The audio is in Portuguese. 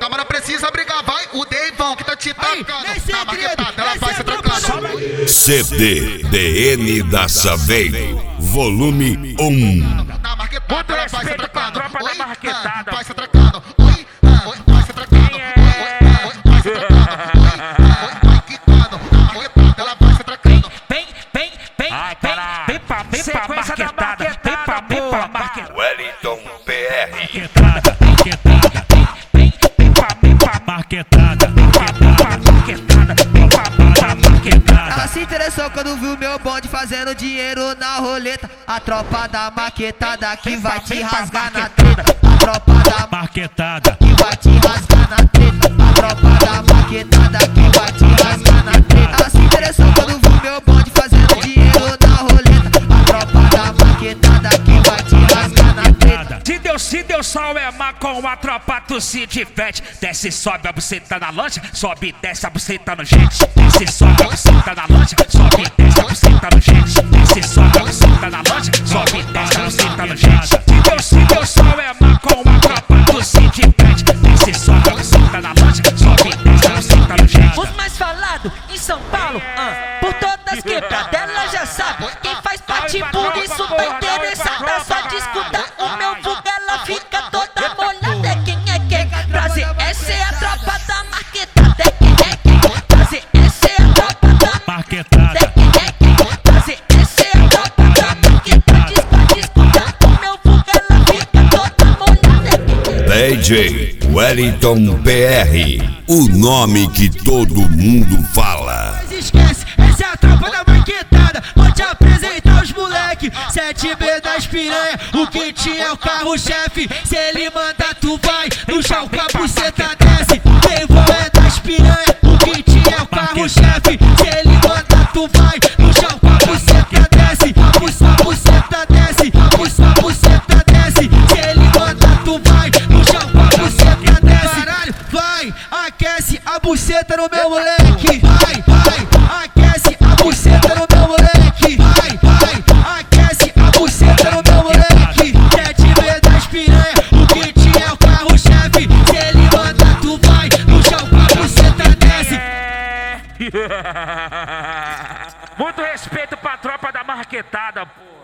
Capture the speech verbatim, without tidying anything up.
Calma, não precisa brigar, vai. O Deivão que tá te tacando. Na marquetada, ela vai se trancando. C D D N da Saveiro, volume um. Na marquetada, ela vai se respeito pra trancando. tropa da Oi, marquetada. vai se trancando. Oi, oi, vai se trancando. Oi, oi, vai se trancando. Oi, oi, vai quicando. Na marquetada, ela vai se trancando. Vem, vem, vem, vem, vem pra, vem pra marquetada. Vem pra, vem pra marquetada. Wellington P R. Marquetada, marquetada. Vem, vem pra, vem pra marquetada. Vem pra marquetada. Vem pra marquetada. Ela se interessou quando viu meu bonde fazendo dinheiro na roleta. A tropa da maquetada que vai te rasgar na treta. A tropa da Marquetada. que vai te rasgar na treta. A tropa da maquetada que vai te rasgar na treta. Ela se interessou quando viu meu bonde fazendo dinheiro na roleta. A tropa da maquetada que vai te rasgar na treta. Se Deus, se Deus sol é mar com a tropa, tu se diverte. Desce, sobe a buceta na lancha, sobe e desce a buceta no jet. Desce, sobe a buceta na lancha, sobe e desce a buceta no jet. Desce, sobe a buceta na lancha, sobe e desce a buceta no jet. Se Deus, se Deus sol é mar com a tropa, tu se diverte. Desce, sobe a buceta na lancha, sobe e desce a buceta no jet. Os mais falados em São Paulo, ah, por todas quebradas, ela já sabe. Quem faz parte por isso tá interessada, só de escutar o meu vulgo, ela fica toda molhada. É quem é quem? Prazer, essa é a tropa da marquetada. É quem é quem? Prazer, essa é a tropa da Marquetada. É quem é quem? Prazer, essa é a tropa da marquetada. Diz pra escutar o meu vulgo, ela fica toda molhada. D J Wellington P R, o nome que todo mundo fala. Mas esquece, essa é a tropa da marquetada. Vou te apresentar os moleque. sete B das piranha, o que tinha é o carro-chefe. Se ele manda, tu vai. No chão com a buceta desce. Deivão é das piranha, o que tinha é o carro-chefe. Se ele manda, tu vai. No chão com a buceta desce. A buceta, a buceta desce. A buceta, a buceta desce. Se ele manda, tu vai. No chão com a buceta desce. Caralho, vai, aquece a buceta no meu moleque. Vai, vai, aquece a buceta no meu moleque. Vai, vai, aquece a buceta no meu moleque. sete B das piranha, o que tinha é o carro-chefe. Se ele manda, tu vai. No chão com a buceta desce. Muito respeito pra tropa da marquetada, pô.